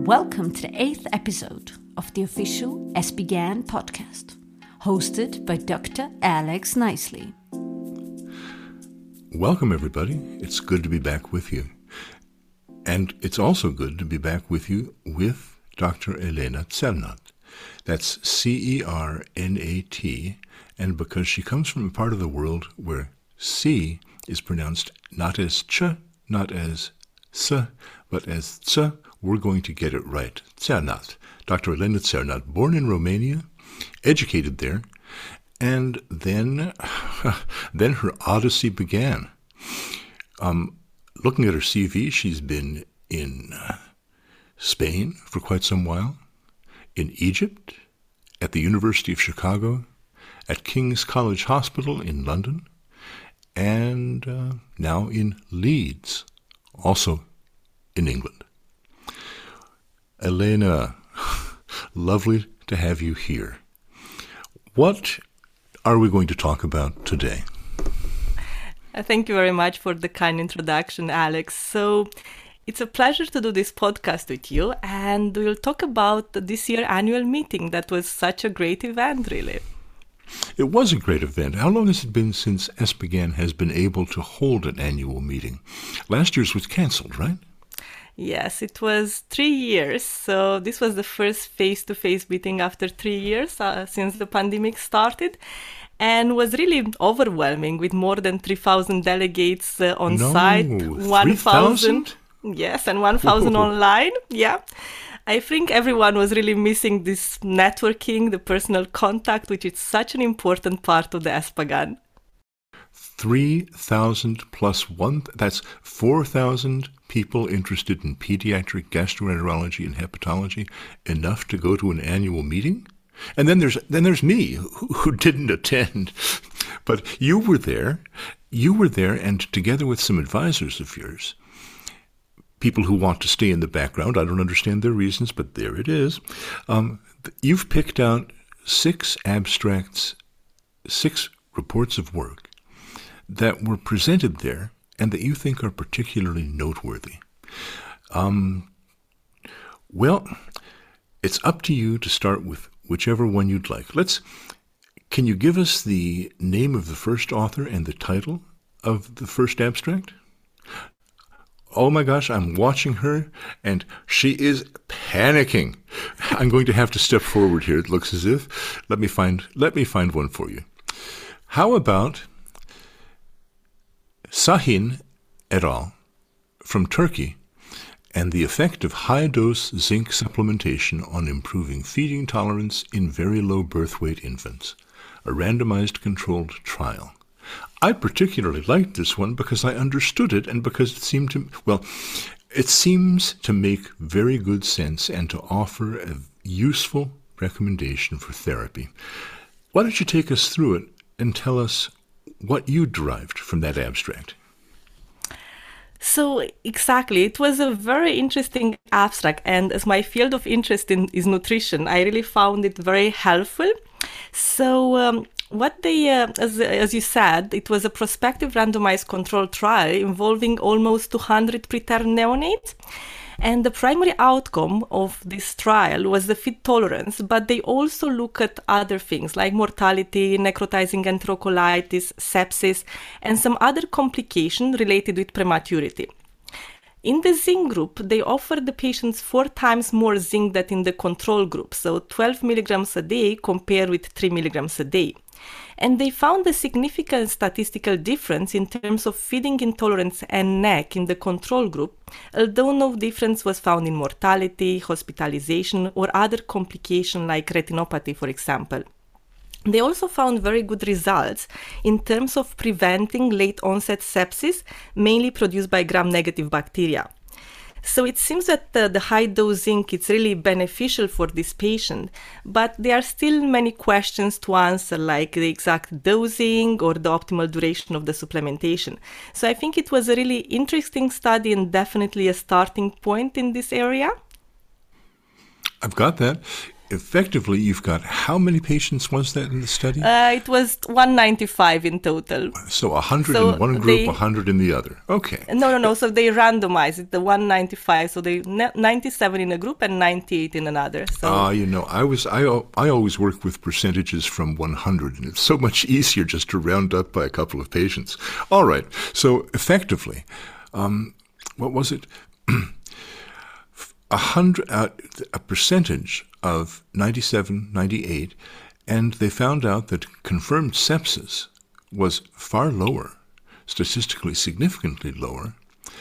Welcome to the 8th episode of the official SBGAN podcast, hosted by Dr. Alex Nicely. Welcome, everybody. It's good to be back with you. And it's also good to be back with you with Dr. Elena Cernat. That's C-E-R-N-A-T, and because she comes from a part of the world where C is pronounced not as ch, not as s, but as ts, we're going to get it right. Cernat. Dr. Elena Cernat, born in Romania, educated there, and then her odyssey began. Looking at her CV, she's been in Spain for quite some while, in Egypt, at the University of Chicago, at King's College Hospital in London, and now in Leeds, also in England. Elena, lovely to have you here. What are we going to talk about today? Thank you very much for the kind introduction, Alex. So it's a pleasure to do this podcast with you, and we'll talk about this year's annual meeting. That was such a great event, really. It was a great event. How long has it been since SBGAN has been able to hold an annual meeting? Last year's was canceled, right? Yes, it was 3 years. So this was the first face-to-face meeting after 3 years since the pandemic started, and was really overwhelming with more than 3,000 delegates on site. 1,000? Yes, and 1,000 online. Yeah. I think everyone was really missing this networking, the personal contact, which is such an important part of the SBGAN. 3,000 plus one, that's 4,000 people interested in pediatric gastroenterology and hepatology, enough to go to an annual meeting? And then there's me, who didn't attend. But you were there, and together with some advisors of yours, people who want to stay in the background, I don't understand their reasons, but there it is, you've picked out 6 abstracts, 6 reports of work that were presented there and that you think are particularly noteworthy. Well, it's up to you to start with whichever one you'd like. Can you give us the name of the first author and the title of the first abstract? Oh my gosh, I'm watching her, and she is panicking. I'm going to have to step forward here, it looks as if. Let me find one for you. How about Sahin et al. From Turkey, and the effect of high-dose zinc supplementation on improving feeding tolerance in very low birth weight infants, a randomized controlled trial. I particularly liked this one because I understood it and because it seems to make very good sense and to offer a useful recommendation for therapy. Why don't you take us through it and tell us what you derived from that abstract? So exactly, it was a very interesting abstract, and as my field of interest is nutrition, I really found it very helpful. So what they, as you said, it was a prospective randomized controlled trial involving almost 200 preterm neonates. And the primary outcome of this trial was the feed tolerance, but they also look at other things like mortality, necrotizing enterocolitis, sepsis, and some other complications related with prematurity. In the zinc group, they offered the patients 4 times more zinc than in the control group, so 12 milligrams a day compared with 3 milligrams a day. And they found a significant statistical difference in terms of feeding intolerance and NEC in the control group, although no difference was found in mortality, hospitalization, or other complications like retinopathy, for example. They also found very good results in terms of preventing late-onset sepsis, mainly produced by gram-negative bacteria. So it seems that the high-dose zinc is really beneficial for this patient, but there are still many questions to answer, like the exact dosing or the optimal duration of the supplementation. So I think it was a really interesting study and definitely a starting point in this area. I've got that. effectively, you've got how many patients was that in the study? It was 195 in total. So 100 in one group, 100 in the other. Okay. No. So they randomized it, the 195. So they 97 in a group and 98 in another. So I always work with percentages from 100, and it's so much easier just to round up by a couple of patients. All right. So effectively, what was it? A percentage of 97, 98, and they found out that confirmed sepsis was far lower, statistically significantly lower,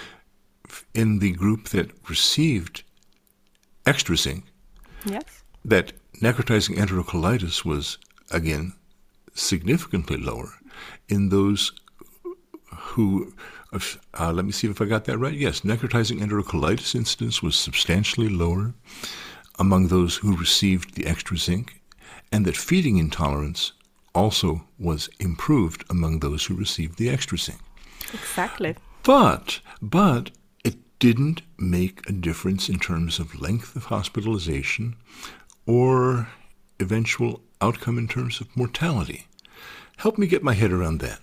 in the group that received extra zinc. Yes. That necrotizing enterocolitis was, again, significantly lower in those who... let me see if I got that right. Yes, necrotizing enterocolitis incidence was substantially lower among those who received the extra zinc, and that feeding intolerance also was improved among those who received the extra zinc. Exactly. But it didn't make a difference in terms of length of hospitalization or eventual outcome in terms of mortality. Help me get my head around that.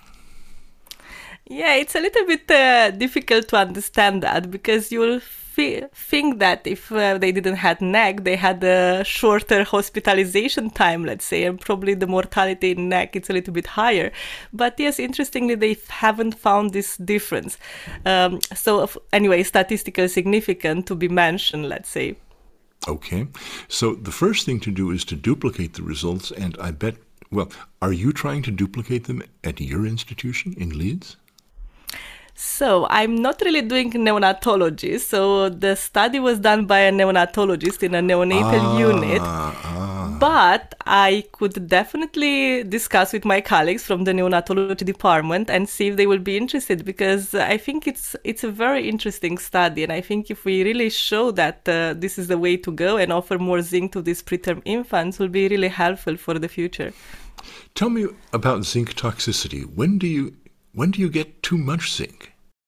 Yeah, it's a little bit difficult to understand that, because you'll think that if they didn't have NEC, they had a shorter hospitalization time, let's say, and probably the mortality in NEC is a little bit higher. But yes, interestingly, they haven't found this difference. Anyway, statistically significant to be mentioned, let's say. Okay. So the first thing to do is to duplicate the results, and I bet, are you trying to duplicate them at your institution in Leeds? So I'm not really doing neonatology. So the study was done by a neonatologist in a neonatal unit. But I could definitely discuss with my colleagues from the neonatology department and see if they will be interested, because I think it's a very interesting study. And I think if we really show that this is the way to go and offer more zinc to these preterm infants, will be really helpful for the future. Tell me about zinc toxicity. When do you get too much zinc?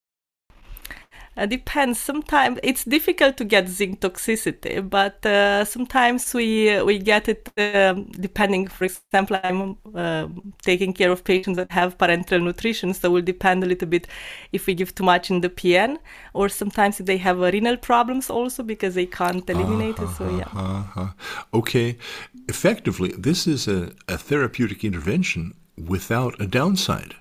Depends. Sometimes it's difficult to get zinc toxicity, but sometimes we get it depending. For example, I'm taking care of patients that have parenteral nutrition, so it will depend a little bit if we give too much in the PN, or sometimes if they have renal problems also because they can't eliminate it. So yeah. Okay. Effectively, this is a therapeutic intervention without a downside.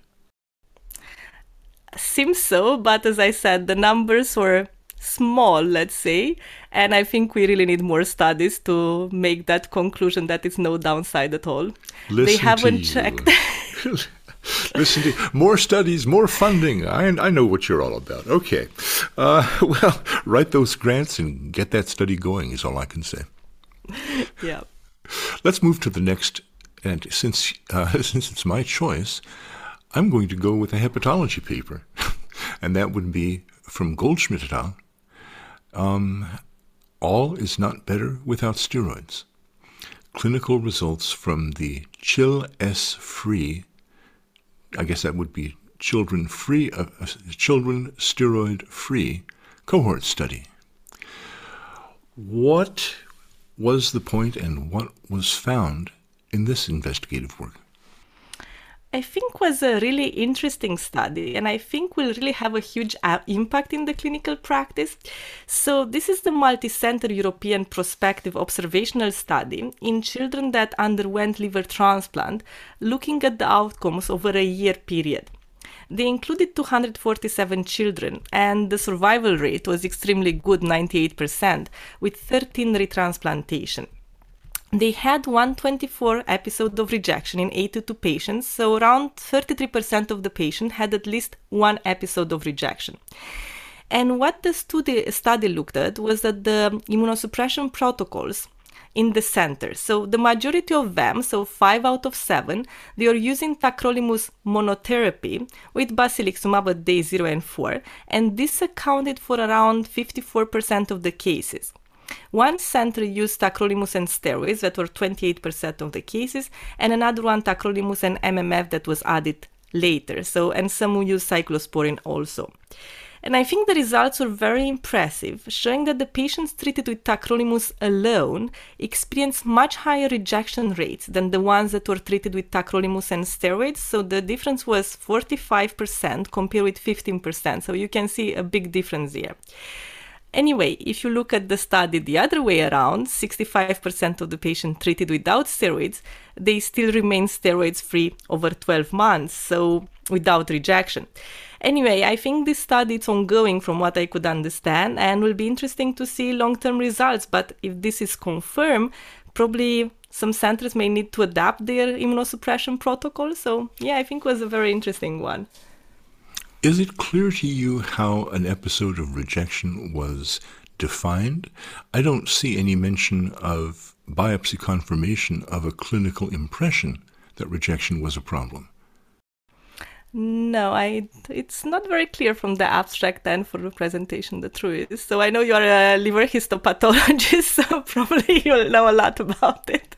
Seems so, but as I said, the numbers were small, let's say, and I think we really need more studies to make that conclusion that it's no downside at all. They haven't checked. Listen to you. More studies, more funding. I know what you're all about. Okay. Write those grants and get that study going is all I can say. Yeah. Let's move to the next, and since it's my choice, I'm going to go with a hepatology paper, and that would be from Goldschmidt et al. All is not better without steroids. Clinical results from the CHIL-S-free, I guess that would be children steroid-free cohort study. What was the point and what was found in this investigative work? I think was a really interesting study, and I think will really have a huge impact in the clinical practice. So this is the multi-center European prospective observational study in children that underwent liver transplant, looking at the outcomes over a year period. They included 247 children, and the survival rate was extremely good, 98%, with 13 retransplantation. They had 124 episodes of rejection in 82 patients, so around 33% of the patients had at least one episode of rejection. And what the study looked at was that the immunosuppression protocols in the center, so the majority of them, so 5 out of 7, they are using tacrolimus monotherapy with basiliximab at day 0 and 4, and this accounted for around 54% of the cases. One center used tacrolimus and steroids, that were 28% of the cases, and another one tacrolimus and MMF that was added later. And some used cyclosporin also. And I think the results were very impressive, showing that the patients treated with tacrolimus alone experienced much higher rejection rates than the ones that were treated with tacrolimus and steroids. So the difference was 45% compared with 15%. So you can see a big difference here. Anyway, if you look at the study the other way around, 65% of the patients treated without steroids, they still remain steroids-free over 12 months, so without rejection. Anyway, I think this study is ongoing from what I could understand and will be interesting to see long-term results. But if this is confirmed, probably some centers may need to adapt their immunosuppression protocol. So yeah, I think it was a very interesting one. Is it clear to you how an episode of rejection was defined? I don't see any mention of biopsy confirmation of a clinical impression that rejection was a problem. No, it's not very clear from the abstract and for the presentation, the truth is. So I know you are a liver histopathologist, so probably you'll know a lot about it.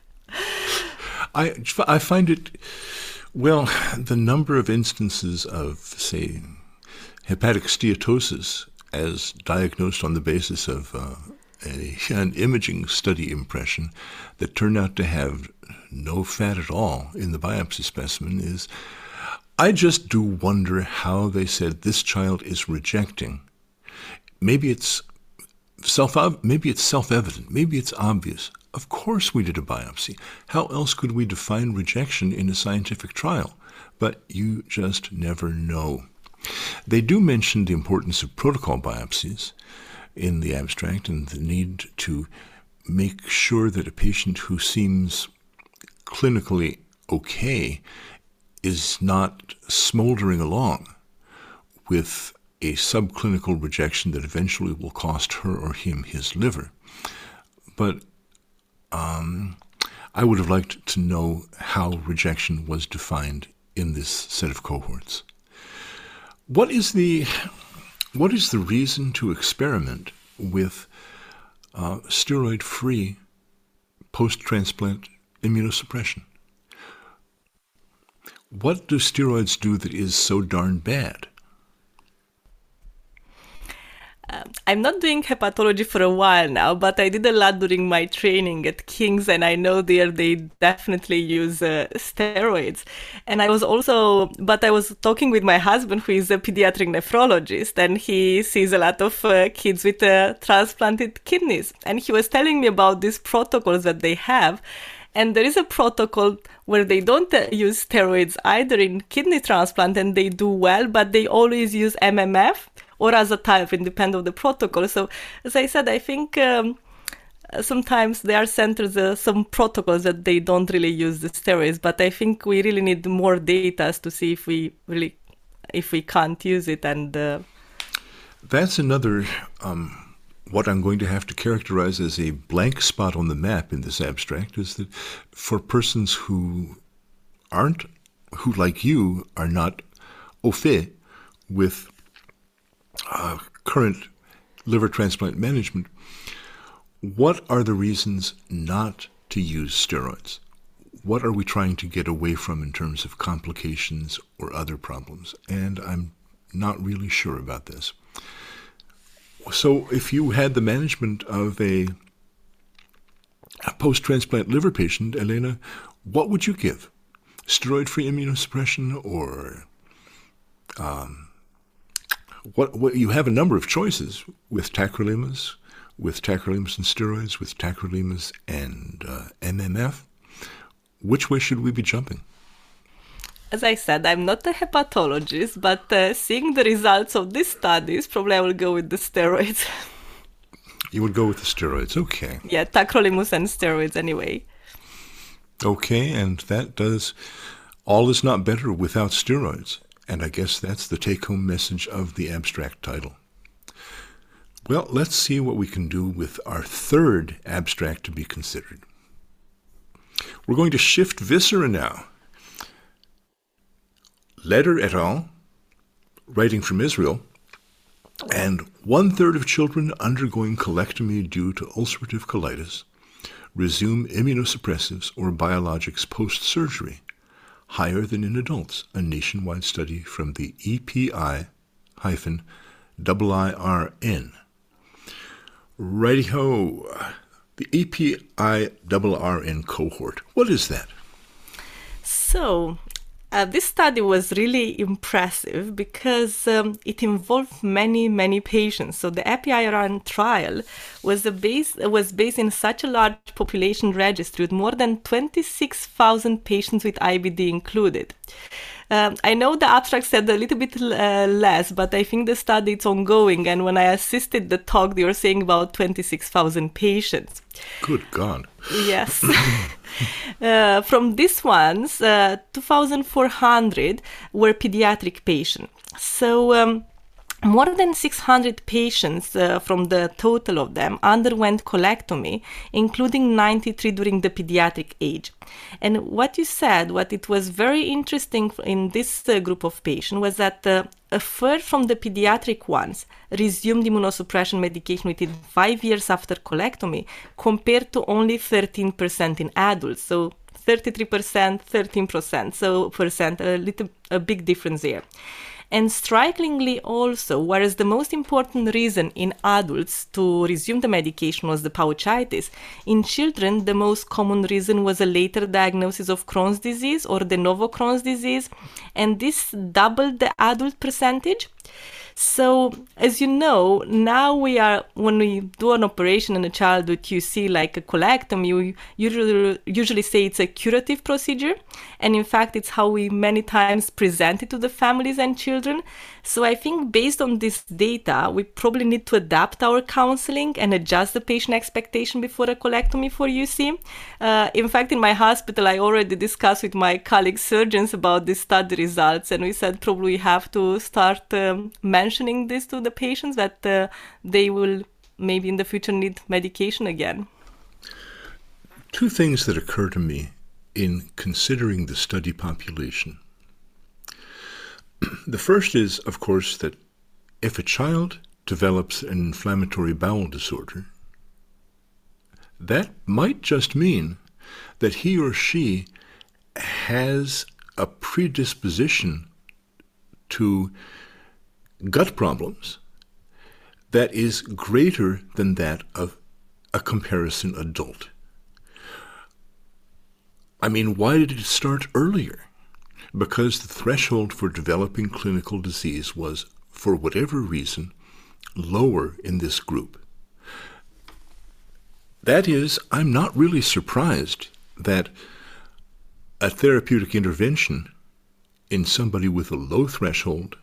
I find it, well, the number of instances of, say, hepatic steatosis as diagnosed on the basis of an imaging study impression that turned out to have no fat at all in the biopsy specimen is, I just do wonder how they said this child is rejecting. Maybe it's self-evident. Maybe it's obvious. Of course we did a biopsy. How else could we define rejection in a scientific trial? But you just never know. They do mention the importance of protocol biopsies in the abstract and the need to make sure that a patient who seems clinically okay is not smoldering along with a subclinical rejection that eventually will cost her or him his liver. But I would have liked to know how rejection was defined in this set of cohorts. What is the reason to experiment with steroid-free post-transplant immunosuppression? What do steroids do that is so darn bad? I'm not doing hepatology for a while now, but I did a lot during my training at King's, and I know there they definitely use steroids. And I was talking with my husband, who is a pediatric nephrologist, and he sees a lot of kids with transplanted kidneys. And he was telling me about these protocols that they have. And there is a protocol where they don't use steroids either in kidney transplant, and they do well, but they always use MMF or azathioprine, independent of the protocol. So, as I said, I think sometimes there are centers, some protocols that they don't really use the steroids, but I think we really need more data to see if we can't use it. And that's another what I'm going to have to characterize as a blank spot on the map in this abstract, is that for persons who like you, are not au fait with current liver transplant management, what are the reasons not to use steroids? What are we trying to get away from in terms of complications or other problems? And I'm not really sure about this. So if you had the management of a post-transplant liver patient, Elena, what would you give? Steroid-free immunosuppression, or what? You have a number of choices with tacrolimus and steroids, with tacrolimus and MMF. Which way should we be jumping? As I said, I'm not a hepatologist, but seeing the results of these studies, probably I will go with the steroids. You would go with the steroids, okay. Yeah, tacrolimus and steroids anyway. Okay, and that does, all is not better without steroids. And I guess that's the take-home message of the abstract title. Well, let's see what we can do with our third abstract to be considered. We're going to shift viscera now. Leder et al., writing from Israel, and 1/3 of children undergoing colectomy due to ulcerative colitis resume immunosuppressives or biologics post-surgery, higher than in adults, a nationwide study from the EPI-National Righty-ho. The API-RRN cohort. What is that? So, this study was really impressive because it involved many patients. So the API-RRN trial was based in such a large population registry with more than 26,000 patients with IBD included. I know the abstract said a little bit less, but I think the study is ongoing. And when I assisted the talk, they were saying about 26,000 patients. Good God. Yes. From these ones, 2,400 were pediatric patients. So more than 600 patients from the total of them underwent colectomy, including 93 during the pediatric age. And what you said, what it was very interesting in this group of patients was that a third from the pediatric ones resumed immunosuppression medication within 5 years after colectomy, compared to only 13% in adults. So 33%, 13%, so a big difference there. And strikingly also, whereas the most important reason in adults to resume the medication was the pouchitis, in children the most common reason was a later diagnosis of Crohn's disease or de novo Crohn's disease, and this doubled the adult percentage. So, as you know, now when we do an operation in a child with UC, like a colectomy, we usually say it's a curative procedure. And in fact, it's how we many times present it to the families and children. So I think based on this data, we probably need to adapt our counseling and adjust the patient expectation before a colectomy for UC. In fact, in my hospital, I already discussed with my colleague surgeons about these study results, and we said probably we have to start mentioning this to the patients, that they will maybe in the future need medication again. Two things that occur to me in considering the study population. The first is, of course, that if a child develops an inflammatory bowel disorder, that might just mean that he or she has a predisposition to gut problems that is greater than that of a comparison adult. I mean, why did it start earlier? Because the threshold for developing clinical disease was, for whatever reason, lower in this group. That is, I'm not really surprised that a therapeutic intervention in somebody with a low threshold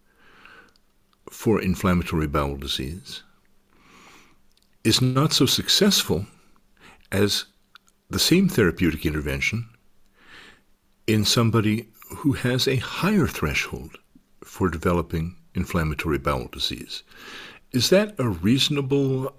for inflammatory bowel disease is not so successful as the same therapeutic intervention in somebody who has a higher threshold for developing inflammatory bowel disease. Is that a reasonable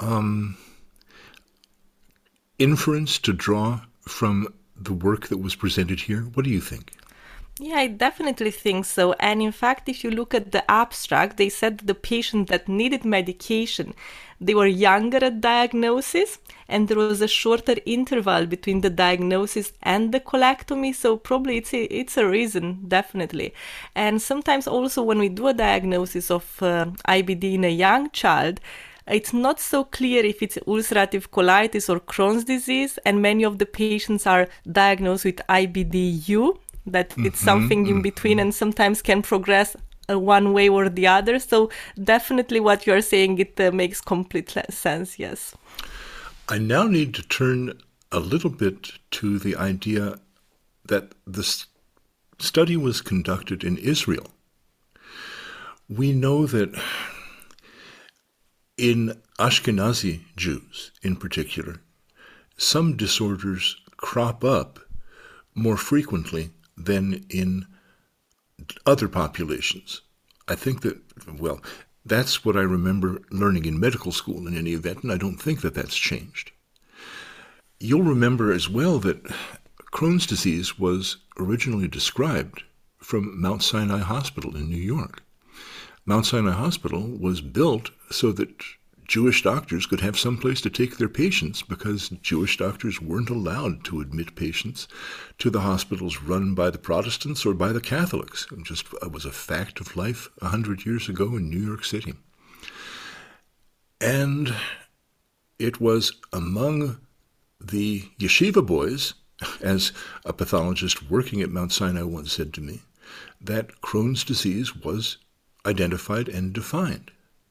inference to draw from the work that was presented here? What do you think? Yeah, I definitely think so. And in fact, if you look at the abstract, they said the patient that needed medication, they were younger at diagnosis, and there was a shorter interval between the diagnosis and the colectomy. So probably it's a reason, definitely. And sometimes also when we do a diagnosis of IBD in a young child, it's not so clear if it's ulcerative colitis or Crohn's disease, and many of the patients are diagnosed with IBD-U, that it's something in between and sometimes can progress one way or the other. So definitely what you're saying, it makes complete sense, yes. I now need to turn a little bit to the idea that the study was conducted in Israel. We know that in Ashkenazi Jews in particular, some disorders crop up more frequently than in other populations. I think that, well, that's what I remember learning in medical school in any event, and I don't think that that's changed. You'll remember as well that Crohn's disease was originally described from Mount Sinai Hospital in New York. Mount Sinai Hospital was built so that Jewish doctors could have some place to take their patients, because Jewish doctors weren't allowed to admit patients to the hospitals run by the Protestants or by the Catholics. It was a fact of life 100 years ago in New York City. And it was among the yeshiva boys, as a pathologist working at Mount Sinai once said to me, that Crohn's disease was identified and defined.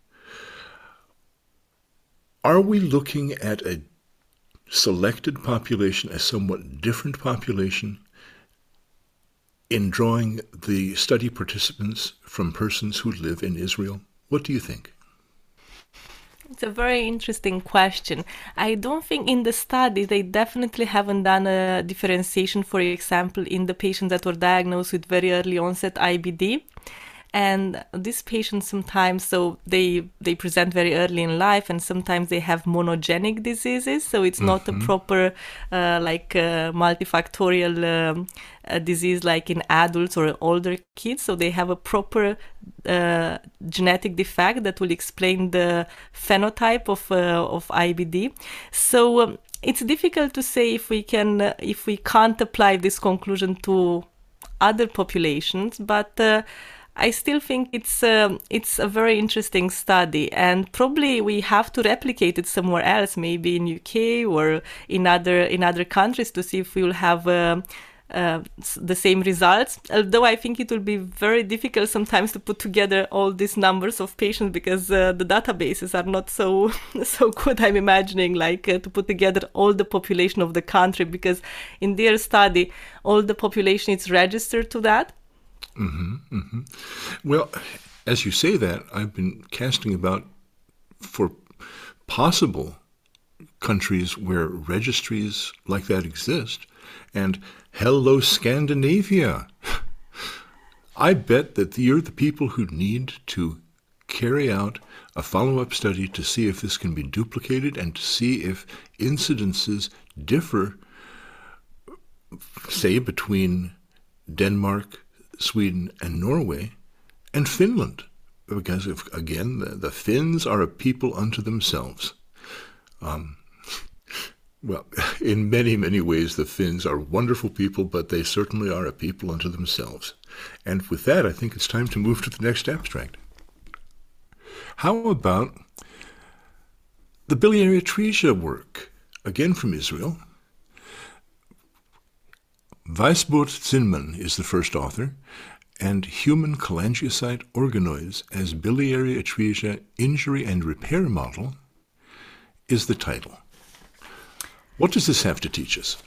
Are we looking at a selected population, a somewhat different population, in drawing the study participants from persons who live in Israel? What do you think? It's a very interesting question. I don't think in the study they definitely haven't done a differentiation, for example, in the patients that were diagnosed with very early onset IBD. And these patients sometimes, so they present very early in life, and sometimes they have monogenic diseases. So it's not a proper multifactorial disease like in adults or older kids. So they have a proper genetic defect that will explain the phenotype of IBD. So it's difficult to say if we can't apply this conclusion to other populations, but I still think it's a very interesting study, and probably we have to replicate it somewhere else, maybe in UK or in other countries, to see if we will have the same results. Although I think it will be very difficult sometimes to put together all these numbers of patients, because the databases are not so good. I'm imagining to put together all the population of the country, because in their study all the population is registered to that. Mm-hmm, mm-hmm. Well, as you say that, I've been casting about for possible countries where registries like that exist, and hello, Scandinavia. I bet that you're the people who need to carry out a follow-up study to see if this can be duplicated and to see if incidences differ, say, between Denmark, Sweden, and Norway, and Finland, because again, the Finns are a people unto themselves. Well, in many, many ways, the Finns are wonderful people, but they certainly are a people unto themselves. And with that, I think it's time to move to the next abstract. How about the biliary atresia work, again from Israel? Weisbord Zinman is the first author, and Human Cholangiocyte Organoids as Biliary Atresia Injury and Repair Model is the title. What does this have to teach us?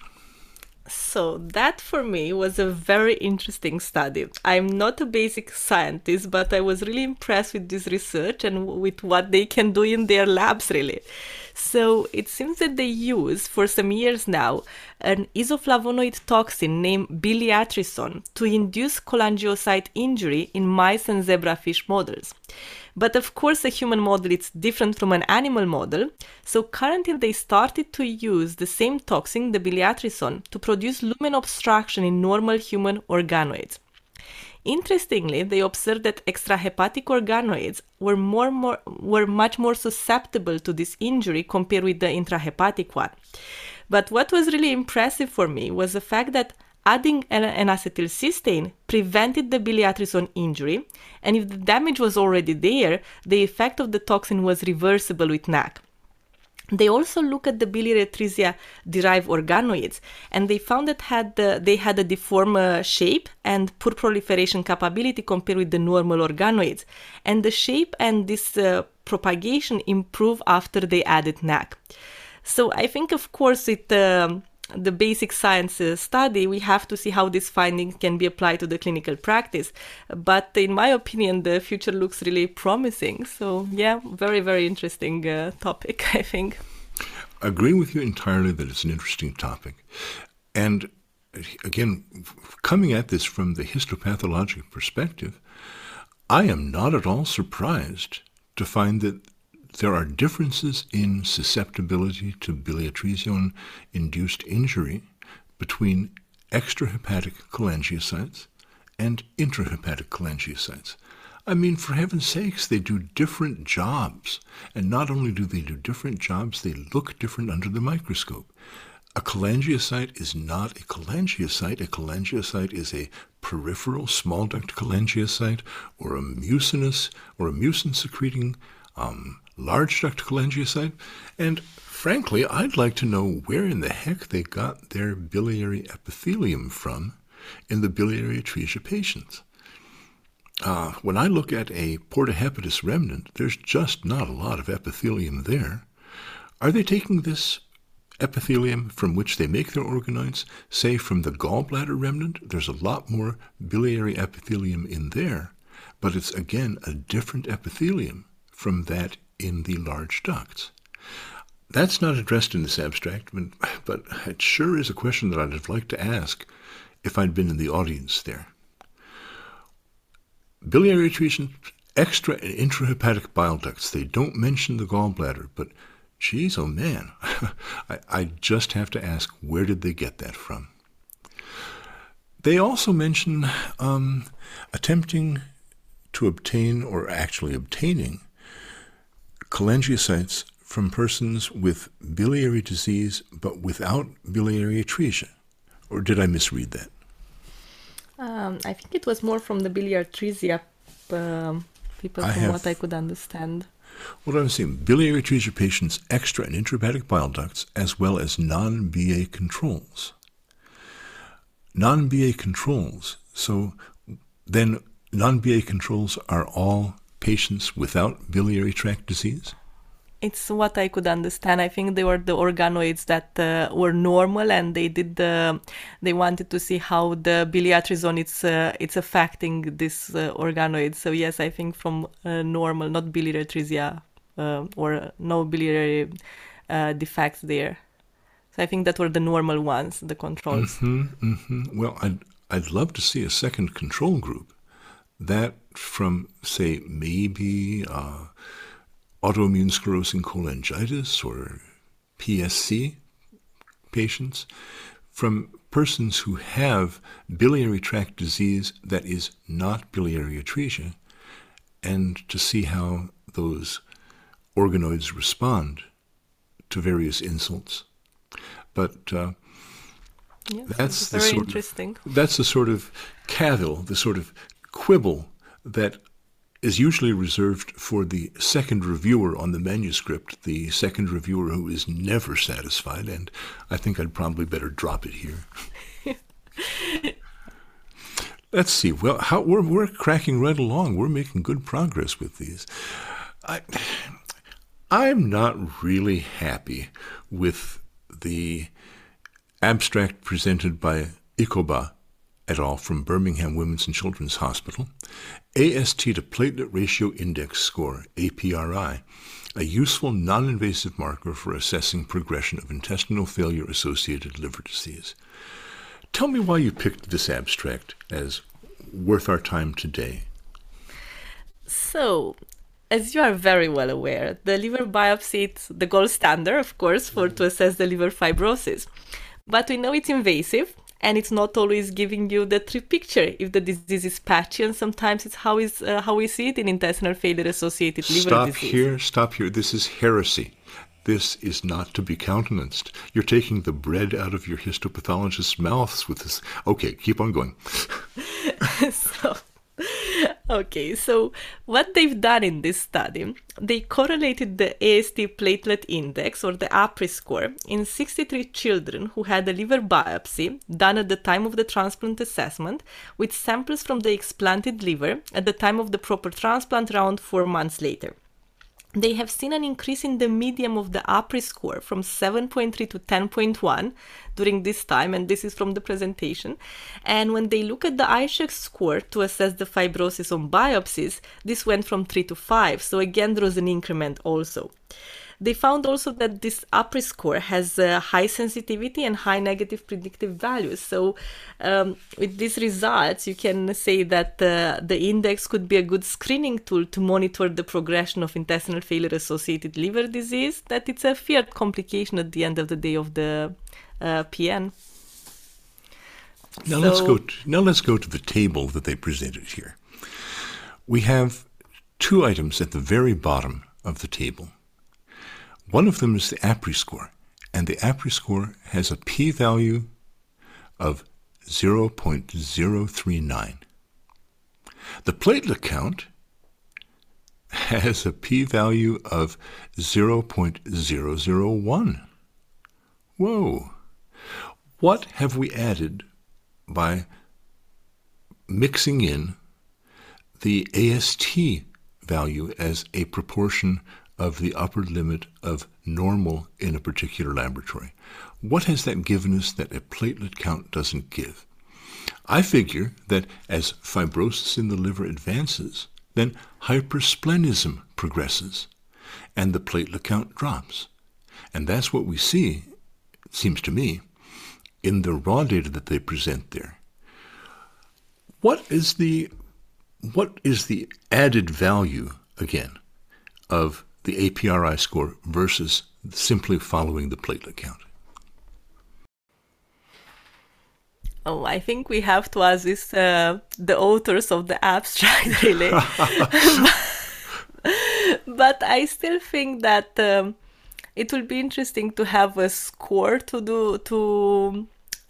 So that for me was a very interesting study. I'm not a basic scientist, but I was really impressed with this research and with what they can do in their labs, really. So it seems that they use, for some years now, an isoflavonoid toxin named biliatrison to induce cholangiocyte injury in mice and zebrafish models. But of course, a human model is different from an animal model. So currently they started to use the same toxin, the biliatrison, to produce lumen obstruction in normal human organoids. Interestingly, they observed that extrahepatic organoids were much more susceptible to this injury compared with the intrahepatic one. But what was really impressive for me was the fact that adding an acetylcysteine prevented the biliatrison injury, and if the damage was already there, the effect of the toxin was reversible with NAC. They also looked at the biliary atresia-derived organoids, and they found that they had a deformed shape and poor proliferation capability compared with the normal organoids. And the shape and this propagation improved after they added NAC. So I think, of course, with the basic science study, we have to see how this finding can be applied to the clinical practice. But in my opinion, the future looks really promising. So yeah, very, very interesting topic, I think. I agree with you entirely that it's an interesting topic. And again, coming at this from the histopathologic perspective, I am not at all surprised to find that there are differences in susceptibility to biliatresion-induced injury between extrahepatic cholangiocytes and intrahepatic cholangiocytes. I mean, for heaven's sakes, they do different jobs. And not only do they do different jobs, they look different under the microscope. A cholangiocyte is not a cholangiocyte. A cholangiocyte is a peripheral small duct cholangiocyte or a mucinous or a mucin-secreting large duct cholangiocyte, and frankly, I'd like to know where in the heck they got their biliary epithelium from in the biliary atresia patients. When I look at a portohepatis remnant, there's just not a lot of epithelium there. Are they taking this epithelium from which they make their organoids, say from the gallbladder remnant? There's a lot more biliary epithelium in there, but it's again a different epithelium from that in the large ducts. That's not addressed in this abstract, but it sure is a question that I'd have liked to ask if I'd been in the audience there. Biliary atresia, extra and intrahepatic bile ducts. They don't mention the gallbladder, but geez, oh man, I just have to ask, where did they get that from? They also mention attempting to obtain, or actually obtaining, cholangiocytes from persons with biliary disease but without biliary atresia. Or did I misread that? I think it was more from the biliary atresia people, from what I could understand. What I'm saying, biliary atresia patients, extra and intrahepatic bile ducts, as well as non-BA controls. Non-BA controls. So then non-BA controls are all patients without biliary tract disease? It's what I could understand. I think they were the organoids that were normal, and they wanted to see how the biliary atresia it's affecting this organoid. So yes, I think from normal, not biliary atresia or no biliary defects there. So I think that were the normal ones, the controls. Well, I'd love to see a second control group, that from, say, maybe autoimmune sclerosing cholangitis or PSC patients, from persons who have biliary tract disease that is not biliary atresia, and to see how those organoids respond to various insults. But yes, that's very interesting. That's the sort of cavil, the sort of quibble that is usually reserved for the second reviewer on the manuscript, the second reviewer who is never satisfied, and I think I'd probably better drop it here. Let's see. Well, we're cracking right along. We're making good progress with these. I'm not really happy with the abstract presented by Ikoba et al. From Birmingham Women's and Children's Hospital, AST to platelet ratio index score, APRI, a useful non-invasive marker for assessing progression of intestinal failure-associated liver disease. Tell me why you picked this abstract as worth our time today. So, as you are very well aware, the liver biopsy is the gold standard, of course, to assess the liver fibrosis. But we know it's invasive, and it's not always giving you the true picture if the disease is patchy, and sometimes it's how we see it in intestinal failure-associated liver disease. Stop here. This is heresy. This is not to be countenanced. You're taking the bread out of your histopathologist's mouths with this. Okay, keep on going. So what they've done in this study, they correlated the AST platelet index, or the APRI score, in 63 children who had a liver biopsy done at the time of the transplant assessment with samples from the explanted liver at the time of the proper transplant around 4 months later. They have seen an increase in the median of the APRI score from 7.3 to 10.1 during this time, and this is from the presentation. And when they look at the Ishak score to assess the fibrosis on biopsies, this went from 3 to 5. So again, there was an increment also. They found also that this APRI score has high sensitivity and high negative predictive values. So with these results, you can say that the index could be a good screening tool to monitor the progression of intestinal failure-associated liver disease, that it's a feared complication at the end of the day of the PN. Now let's go to the table that they presented here. We have 2 items at the very bottom of the table. One of them is the APRI score, and the APRI score has a p-value of 0.039. The platelet count has a p-value of 0.001. Whoa. What have we added by mixing in the AST value as a proportion of the upper limit of normal in a particular laboratory? What has that given us that a platelet count doesn't give? I figure that as fibrosis in the liver advances, then hypersplenism progresses, and the platelet count drops. And that's what we see, it seems to me, in the raw data that they present there. What is the added value, again, of the APRI score versus simply following the platelet count? Oh, I think we have to ask this the authors of the abstract, really. But I still think that it will be interesting to have a score to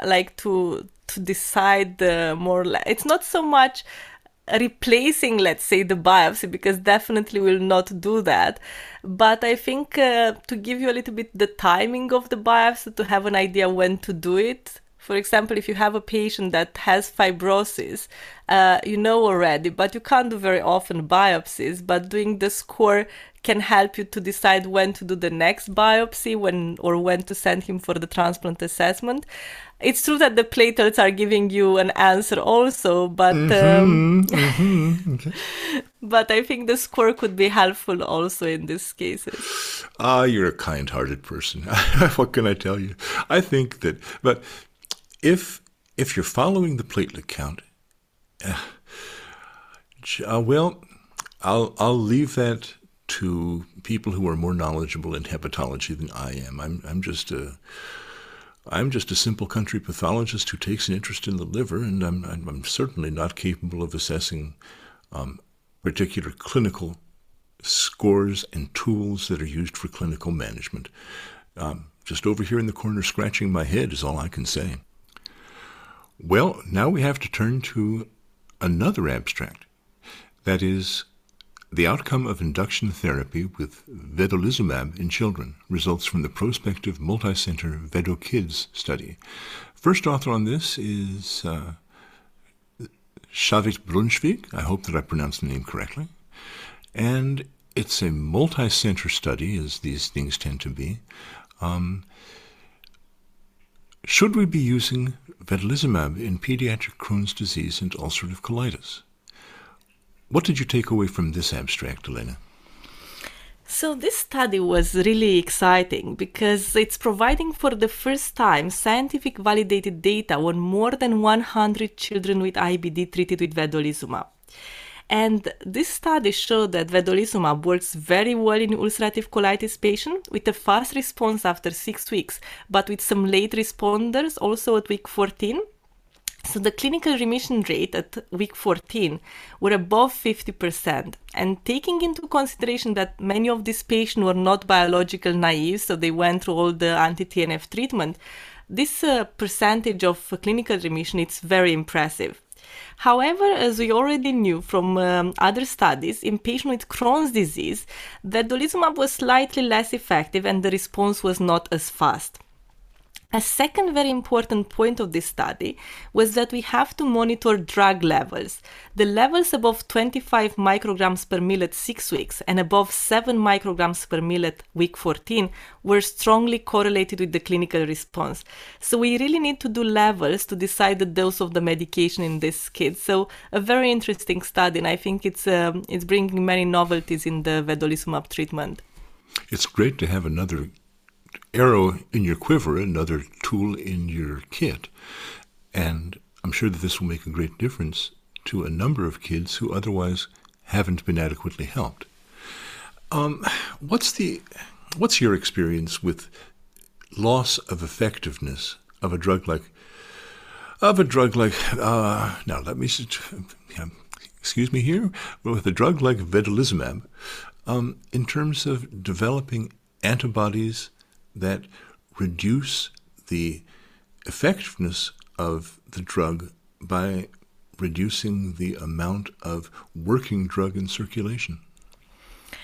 decide more. It's not so much replacing, let's say, the biopsy, because definitely will not do that. But I think to give you a little bit the timing of the biopsy, to have an idea when to do it. For example, if you have a patient that has fibrosis, you know already, but you can't do very often biopsies, but doing the score can help you to decide when to do the next biopsy, when to send him for the transplant assessment. It's true that the platelets are giving you an answer also, but Okay. but I think the score could be helpful also in these cases. You're a kind-hearted person. What can I tell you? I think that, but if you're following the platelet count, well, I'll leave that to people who are more knowledgeable in hepatology than I am. I'm just a simple country pathologist who takes an interest in the liver, and I'm certainly not capable of assessing particular clinical scores and tools that are used for clinical management. Just over here in the corner scratching my head is all I can say. Well, now we have to turn to another abstract. That is, the outcome of induction therapy with vedolizumab in children results from the prospective multi-center VedoKids study. First author on this is Shavit Brunsvik. I hope that I pronounced the name correctly. And it's a multi-center study, as these things tend to be. Should we be using vedolizumab in pediatric Crohn's disease and ulcerative colitis? What did you take away from this abstract, Elena? So this study was really exciting because it's providing for the first time scientific validated data on more than 100 children with IBD treated with vedolizumab. And this study showed that vedolizumab works very well in ulcerative colitis patients with a fast response after 6 weeks, but with some late responders also at week 14. So the clinical remission rate at week 14 were above 50%. And taking into consideration that many of these patients were not biological naive, so they went through all the anti-TNF treatment, this percentage of clinical remission is very impressive. However, as we already knew from other studies, in patients with Crohn's disease, vedolizumab was slightly less effective and the response was not as fast. A second very important point of this study was that we have to monitor drug levels. The levels above 25 micrograms per ml at 6 weeks and above 7 micrograms per ml at week 14 were strongly correlated with the clinical response. So we really need to do levels to decide the dose of the medication in these kids. So a very interesting study, and I think it's bringing many novelties in the vedolizumab treatment. It's great to have another arrow in your quiver, another tool in your kit. And I'm sure that this will make a great difference to a number of kids who otherwise haven't been adequately helped. What's your experience with loss of effectiveness of a drug like now let me excuse me here, with a drug like vedolizumab, in terms of developing antibodies that reduce the effectiveness of the drug by reducing the amount of working drug in circulation?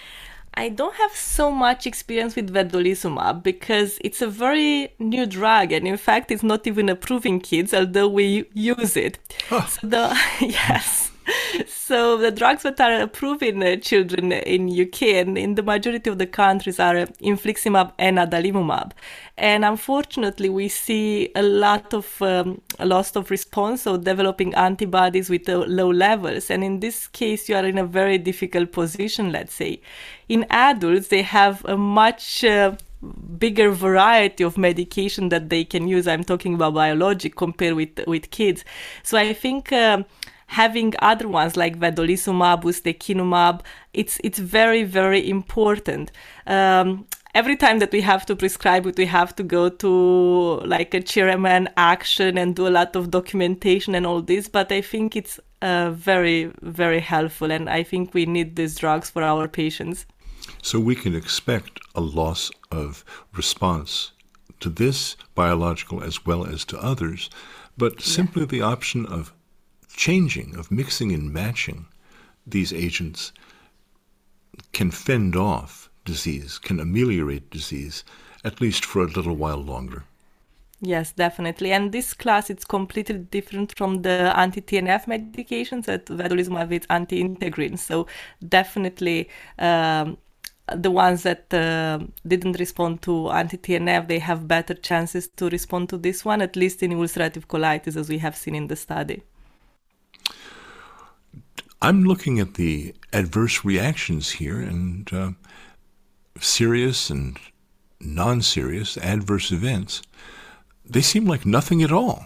I don't have so much experience with vedolizumab because it's a very new drug, and in fact, it's not even approved in kids, although we use it. Huh. Yes. So the drugs that are approved in children in UK and in the majority of the countries are infliximab and adalimumab. And unfortunately, we see a lot of loss of response, so developing antibodies with low levels. And in this case, you are in a very difficult position, let's say. In adults, they have a much bigger variety of medication that they can use. I'm talking about biologic compared with kids. So I think having other ones like vedolizumab, ustekinumab, it's very, very important. Every time that we have to prescribe it, we have to go to like a chairman action and do a lot of documentation and all this. But I think it's very, very helpful. And I think we need these drugs for our patients. So we can expect a loss of response to this biological as well as to others, but simply the option of changing, of mixing and matching these agents can fend off disease, can ameliorate disease, at least for a little while longer. Yes, definitely. And this class is completely different from the anti-TNF medications. That vedolizumab is anti-integrin. So definitely the ones that didn't respond to anti-TNF, they have better chances to respond to this one, at least in ulcerative colitis, as we have seen in the study. I'm looking at the adverse reactions here, and serious and non-serious adverse events. They seem like nothing at all.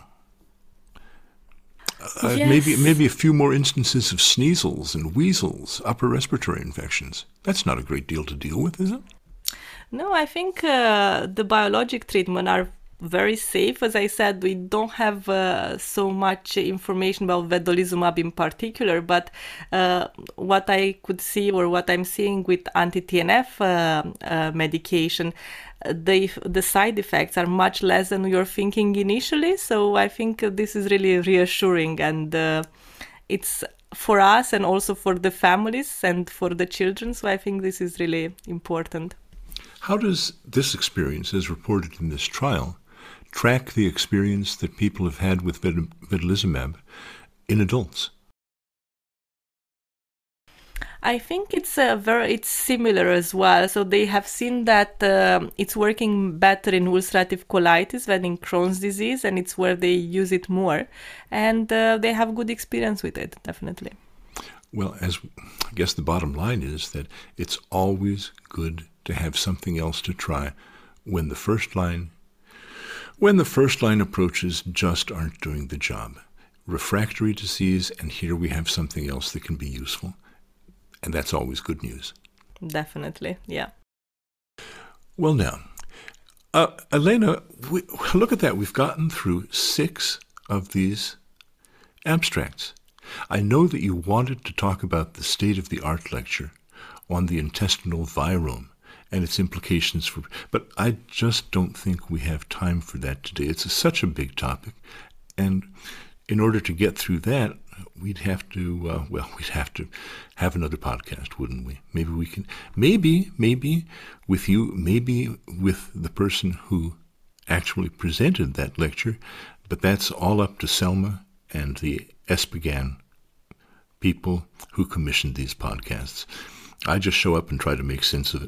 Yes. Maybe a few more instances of sneezels and wheezels, upper respiratory infections. That's not a great deal to deal with, is it? No, I think the biologic treatment are very safe. As I said, we don't have so much information about vedolizumab in particular, but what I could see or what I'm seeing with anti-TNF medication, the side effects are much less than you're thinking initially. So I think this is really reassuring, and it's for us and also for the families and for the children. So I think this is really important. How does this experience, as reported in this trial, track the experience that people have had with vedolizumab in adults? I think it's similar as well. So they have seen that it's working better in ulcerative colitis than in Crohn's disease, and it's where they use it more. And they have good experience with it, definitely. Well, I guess the bottom line is that it's always good to have something else to try when the first line approaches just aren't doing the job. Refractory disease, and here we have something else that can be useful. And that's always good news. Definitely, yeah. Well, now, Elena, look at that. We've gotten through 6 of these abstracts. I know that you wanted to talk about the state-of-the-art lecture on the intestinal virome and its implications but I just don't think we have time for that today. It's such a big topic, and in order to get through that, we'd have to have another podcast, wouldn't we? Maybe we can, maybe with you, maybe with the person who actually presented that lecture, but that's all up to Selma and the ESPGHAN people who commissioned these podcasts. I just show up and try to make sense of it.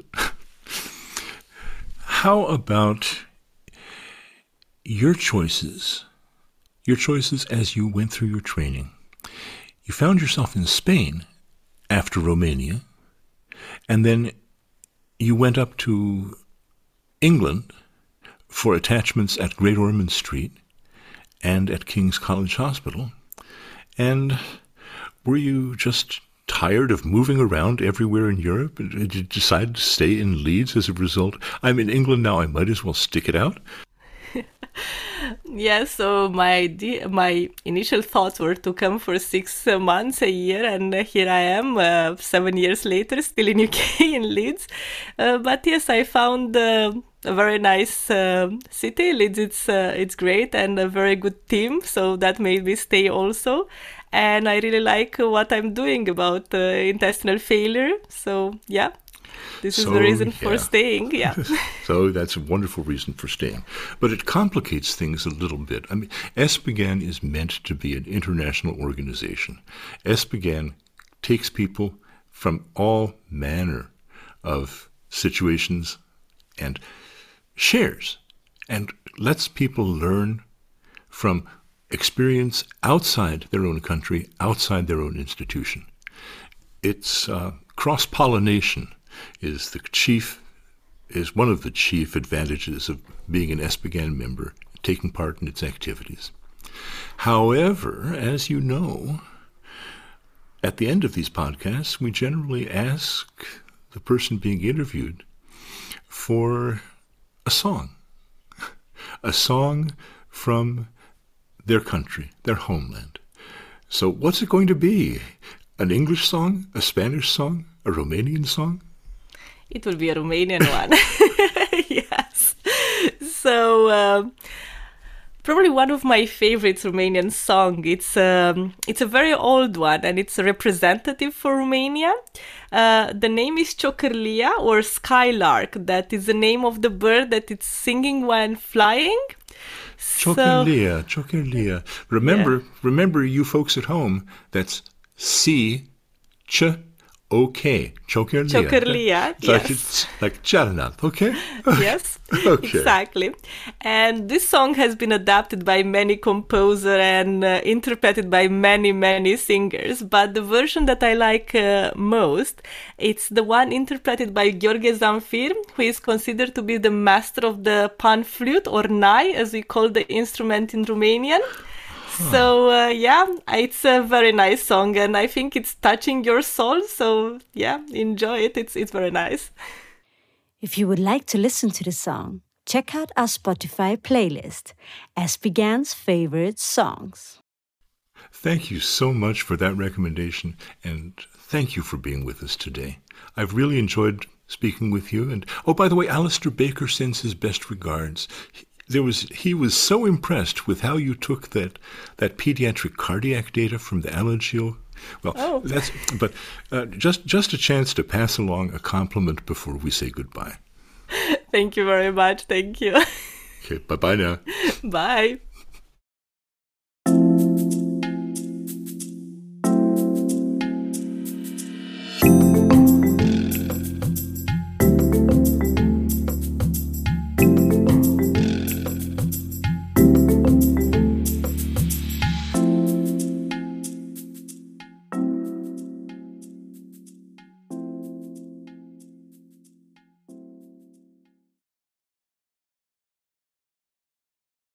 How about your choices as you went through your training? You found yourself in Spain after Romania, and then you went up to England for attachments at Great Ormond Street and at King's College Hospital. And were you just tired of moving around everywhere in Europe? Did you decide to stay in Leeds as a result? I'm in England now, I might as well stick it out. Yes, so my initial thoughts were to come for 6 months, a year, and here I am 7 years later, still in UK, in Leeds. But yes, I found a very nice city. Leeds, it's great, and a very good team, so that made me stay also. And I really like what I'm doing about intestinal failure, so yeah. This is the reason for staying. Yeah. So that's a wonderful reason for staying. But it complicates things a little bit. I mean, ESPGHAN is meant to be an international organization. ESPGHAN takes people from all manner of situations and shares and lets people learn from experience outside their own country, outside their own institution. It's cross-pollination is one of the chief advantages of being an ESPGHAN member, taking part in its activities. However, as you know, at the end of these podcasts, we generally ask the person being interviewed for a song from their country, their homeland. So what's it going to be? An English song? A Spanish song? A Romanian song? It will be a Romanian one. Yes. So probably one of my favorite Romanian song. It's a very old one and it's representative for Romania. The name is Ciocârlia or Skylark. That is the name of the bird that it's singing when flying. Ciocârlia, Ciocârlia. Remember, you folks at home, that's C-Ch-O-K. Ciocârlia. Ciocârlia, yes. It's like Cealalalt, okay? Yes, okay. Exactly. And this song has been adapted by many composers and interpreted by many, many singers. But the version that I like most, it's the one interpreted by Gheorghe Zamfir, who is considered to be the master of the pan flute, or nai, as we call the instrument in Romanian. So, it's a very nice song, and I think it's touching your soul. So, enjoy it. It's very nice. If you would like to listen to the song, check out our Spotify playlist, ESPGHAN's favorite songs. Thank you so much for that recommendation, and thank you for being with us today. I've really enjoyed speaking with you. And, oh, by the way, Alistair Baker sends his best regards. He was so impressed with how you took that pediatric cardiac data from the Alagille. Well, just a chance to pass along a compliment before we say goodbye. Thank you very much. Thank you. Okay, bye-bye now. Bye.